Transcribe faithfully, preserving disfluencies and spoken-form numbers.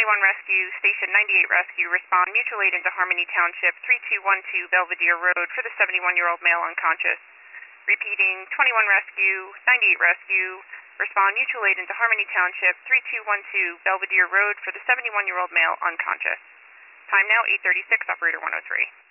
twenty-one Rescue, Station ninety-eight Rescue, respond mutual aid into Harmony Township, three two one two Belvedere Road for the seventy-one-year-old male unconscious. Repeating, twenty-one Rescue, ninety-eight Rescue, respond mutual aid into Harmony Township, three two one two Belvedere Road for the seventy-one-year-old male unconscious. Time now eight thirty-six, operator one oh three.